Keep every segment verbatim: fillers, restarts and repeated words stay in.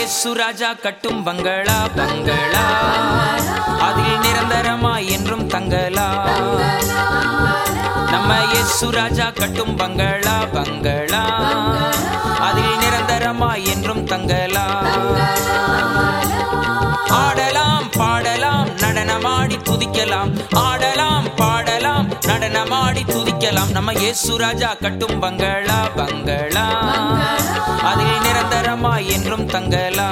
இயேசு ராஜா கட்டும் பங்களா பங்களா அதில் நிரந்தரமாய் என்றும் தங்கலா. நம்ம இயேசு ராஜா கட்டும் பங்களா பங்களா அதில் நிரந்தரமாய் என்றும் தங்கலா. ஆடலாம் பாடலாம் நடனமாடி துதிக்கலாம், ஆடலாம் பாடலாம் நடனமாடி துதிக்கலாம். நம்ம இயேசு ராஜா கட்டும் பங்களா பங்களா அதில் நிரந்தரமாய் என்றும் தங்கலா.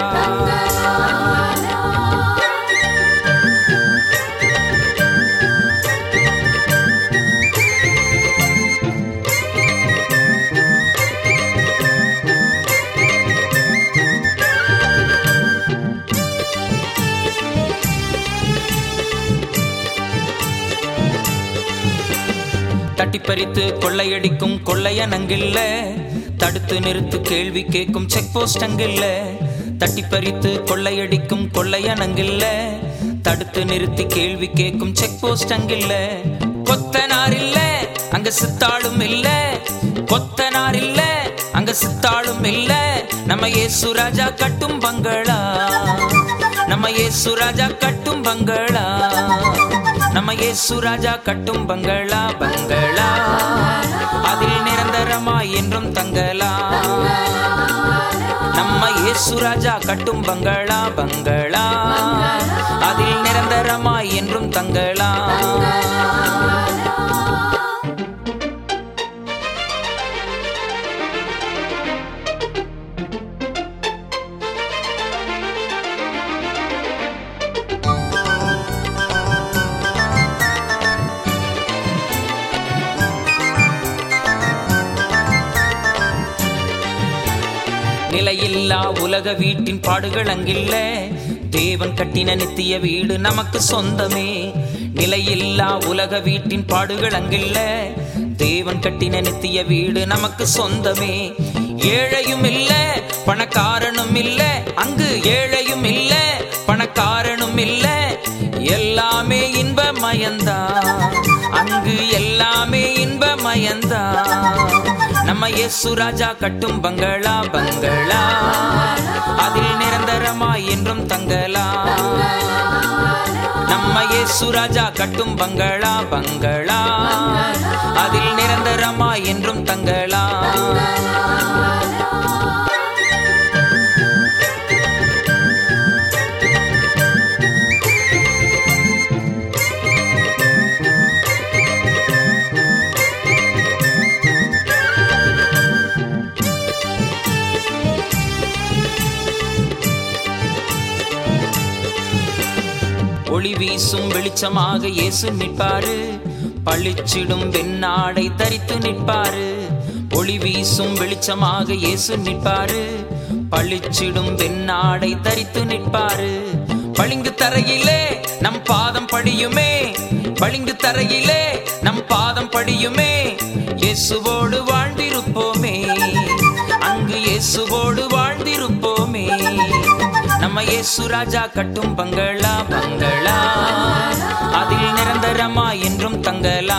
தட்டி பறித்து கொள்ளையடிக்கும் கொள்ளையனங்கில்ல, தடுத்து நிறுத்து கேள்வி கேட்கும் செக் போஸ்ட் அங்கில்ல. தட்டி பறித்து கொள்ளையடிக்கும் கொள்ளையனங்கில்ல, தடுத்து நிறுத்தி கேள்வி கேட்கும் செக் போஸ்ட் அங்கில்ல. கொத்தனார் இல்ல அங்க சித்தாளும் இல்ல, கொத்தனார் இல்ல அங்க சித்தாளும் இல்ல. நம்ம இயேசு ராஜா கட்டும் பங்களா, நம்ம இயேசு ராஜா கட்டும் பங்களா, நம்ம இயேசு ராஜா கட்டும் பங்களா பங்களா அதில் நிரந்தரமாய் என்றும் தங்கலா. நம்ம இயேசு ராஜா கட்டும் பங்களா பங்களா அதில் நிரந்தரமாய் என்றும் தங்கலா. நிலையில்லா உலக வீட்டின் பாடுகள் அங்கில்ல, தேவன் கட்டின நித்திய வீடு நமக்கு சொந்தமே. நிலையில்லா உலக வீட்டின் பாடுகள் அங்கில்ல, தேவன் கட்டின நித்திய வீடு நமக்கு சொந்தமே. ஏழையும் இல்ல பணக்காரனும் இல்ல, அங்கு ஏழையும் இல்ல பணக்காரனும் இல்ல, எல்லாமே இன்பமயந்தா, அங்கு எல்லாமே இன்பமயந்தா. நம்ம இயேசு ராஜா கட்டும் பங்களா பங்களா அதில் நிரந்தரமாய் என்றும் தங்கலா. நம்ம இயேசு ராஜா கட்டும் பங்களா பங்களா அதில் நிரந்தரமாய் என்றும் தங்கலா. ஒளி வீசும் வெளிச்சமாக இயேசு நிற்பாரு, பளிச்சிடும் வெண்ணாடை தரித்து நிற்பாரு. ஒளி வீசும் வெளிச்சமாக இயேசு நிற்பாரு, பளிச்சிடும் வெண்ணாடை தரித்து நிற்பாரு. பளிங்கு தரையிலே நம் பாதம் படியுமே, பளிங்கு தரையிலே நம் பாதம் படியுமே. இயேசுவோடு வாழ்ந்திருப்போமே, அங்கு இயேசுவோடு வாழ்ந்திருப்போமே. நம்ம இயேசு ராஜா கட்டும் பங்களா பங்களா அதில் நிரந்தரமாய் என்றும் தங்கலா.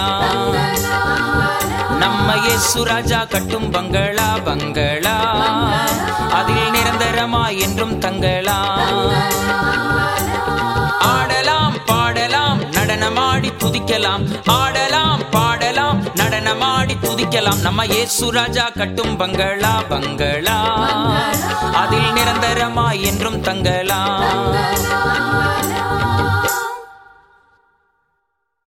நம்ம இயேசு ராஜா கட்டும் பங்களா பங்களா அதில் நிரந்தரமாய் என்றும் தங்கலா. ஆடலாம் பாடலாம் நடனமாடி துதிக்கலாம், ஆடலாம் பாடலாம் நடனமாடி துதிக்கலாம். நம்ம இயேசு ராஜா கட்டும் பங்களா பங்களா அதில் நிரந்தரமாய் என்றும் தங்கலா.